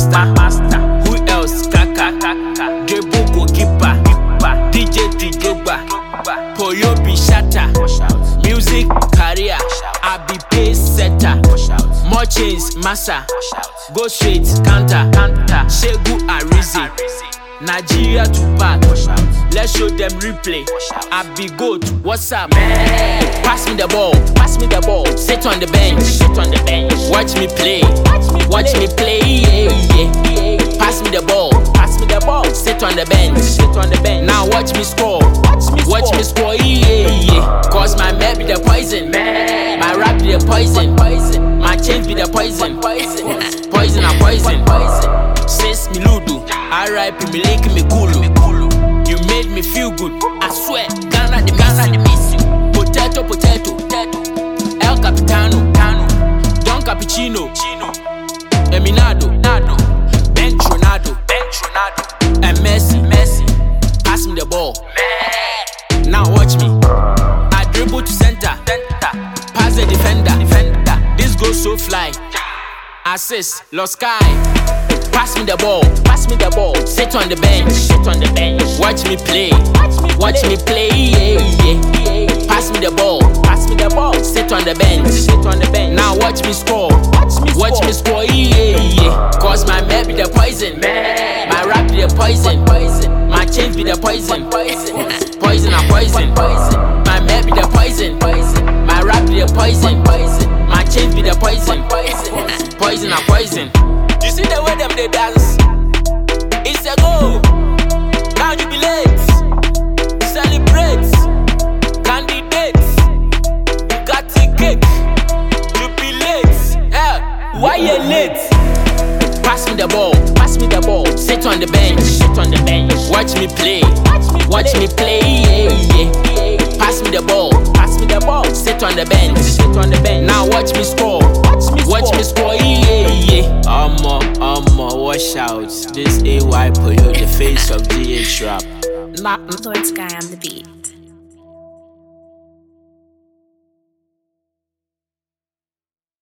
master. Who else? Kaka. Dribble goalkeeper. DJ Drogba. Poyobi shatter. Music career. I be pace setter. More chains, massa. Go straight, counter. Shegu Arizi. Nigeria to back. Let's show them replay. I be goat. What's up? Pass me the ball. Sit on the bench. Watch me play. Yeah. Pass me the ball. Sit on the bench. Now watch me score. Watch me score. Yeah. Cause my map be the poison. My rap be the poison. My chains be the poison. Poison. Since me ludu, R.I.P. me link me kulu. You made me feel good. I swear, Ghana the miss you. Potato. El Capitano. Don Cappuccino. Eminado. Bench Ronaldo. And Messi. Pass me the ball. Now watch me. I dribble to center. Pass the defender. This goes so fly. Assist, lost sky. Pass me the ball. Sit on the bench. Watch me play. Yeah. Pass me the ball. Sit on the bench. Now watch me score. Watch me score. Yeah. Cause my map be the poison. My rap be the poison. My chains be the poison. Poison. My map be the poison. My rap be the poison. My chains be the poison. Poison. You see the way them they dance? It's a go. Now jubilate, celebrate, candidates. You got ticket, jubilate. Yeah, why you late? Pass me the ball. Sit on the bench. Watch me play. Yeah. Pass me the ball. Sit on the bench. Now watch me score. Watch me score. Yeah. Wash out. This AY Poyo, the face of DH rap. Lord Sky on the beat.